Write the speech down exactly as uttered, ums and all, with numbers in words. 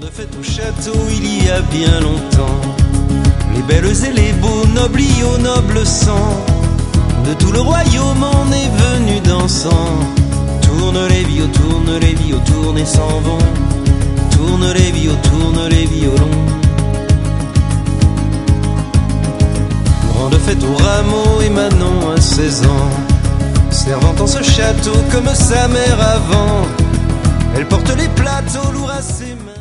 De fête au château il y a bien longtemps, les belles et les beaux, nobles y au noble sang, de tout le royaume on est venu dansant. Tourne les vios, tourne les vios, tourne et s'en vont. Tourne les vios, tourne les violons. Grande fête au rameau et Manon à seize ans, servant en ce château comme sa mère avant. Elle porte les plateaux lourds à ses mains.